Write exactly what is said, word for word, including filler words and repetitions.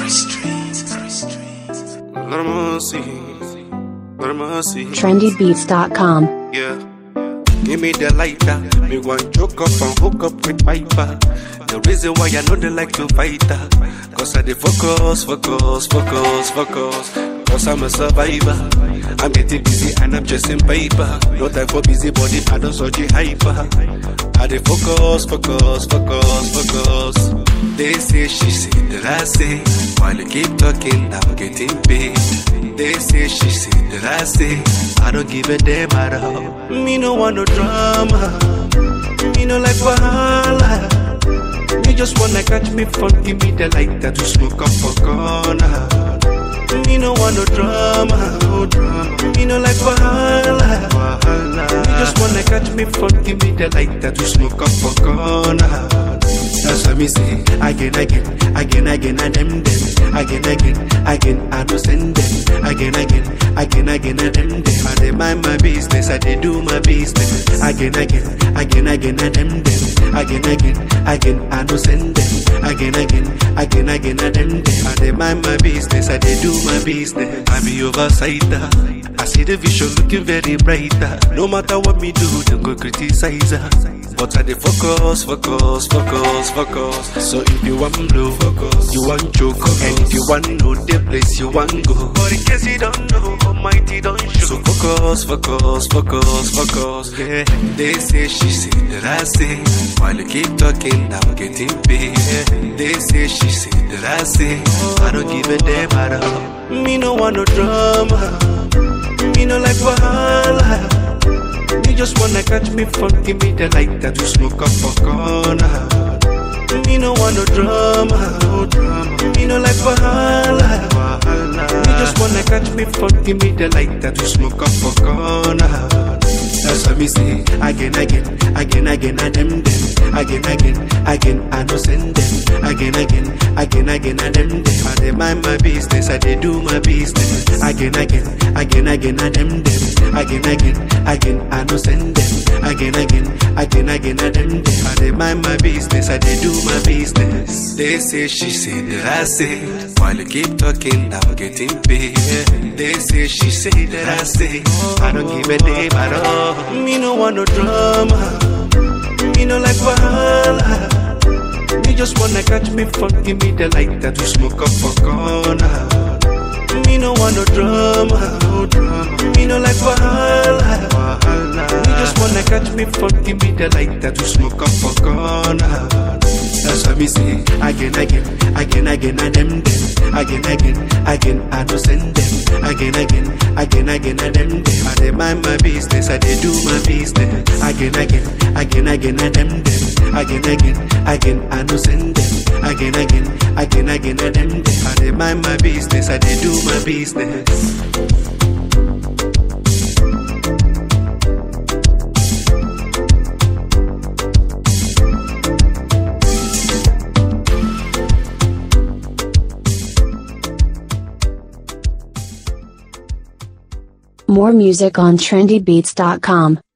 trendy beats dot com. Yeah. Give me the lighter. Me want choke up and hook up with Piper. The reason why I know they like to fight her, cause I dey focus, focus, focus, focus. Cause I'm a survivor. I'm getting busy and I'm chasing paper. No time for busy body, I don't so the hyper. I dey focus, focus, focus, focus. They say, she say, that I say. While you keep talking, I'm getting paid. They say, she say, that I say. I don't give a damn at all. Me no want no drama. Me no like wahala. Me just wanna catch me fun. Give me the lighter to smoke up for corner. Me no want no drama, no drama. Me no like wahala, wahala. Me just wanna catch me fun. Give me the lighter to smoke up for corner. That's what me say. Again, again, again, again, and them, them. Again, again, again, I do send them. Again, again, again, again, and them, them. I dey mind my business, I dey do my business. Again, again, again, again, and them, them. Again, again, again, I do send them. Again, again, again, again, and them, them. I dey mind my business, I dey do my business. I be oversighter. I see the vision looking very brighter. No matter what me do, they go criticize her. But I dey focus, focus, focus, focus. So if you want blow, focus. You want choke, and if you want know the place you want go. But in case you don't know, Almighty don't show. So focus, focus, focus, focus. Yeah. They say, she say, that I say. While you keep talking, I'm getting paid. Yeah. They say, she say, that I say. I don't give a damn at all. Me no want no drama. Me no like wahala. Me just wanna catch me fun. Give me the lighter to smoke up for corner. Me no want no drama, no drama. Me no like wahala, wahala. Me just wanna catch me fun. Give me the lighter to smoke up for corner. That's what me say. Again, again, again, again, and them, them. Again, again, again, I no send them. Again, again, again, again, and them, them. I dey mind my business, I dey do my business. Again, again, again, again, and them, them. Again, again, again, I no send them. Again, again, again, again, and them, them. I dey mind my business, I dey do my business. They say, she say, that I say. While you keep talking, I'm getting paid. They say, she say, that I say. I don't give a damn at all. Me no want no drama. Me no like wahala. Me just wanna catch me fun. Give me the lighter to smoke up for corner. Me no want no drama, no drama. Me no like wahala, wahala. Me just wanna catch me fun. Give me the lighter to smoke up for corner. That's what me say. Again, again, again, again, and them, them. Again, again, again, I do send them. Again, again, again, again, and them, them. I dey mind my business, I dey do my business. Again, again, again, again, and them, them. Again, again, again, I do send them. Again, again, again, again, and them, them. I dey mind my business, I dey do my business. More music on trendy beats dot com.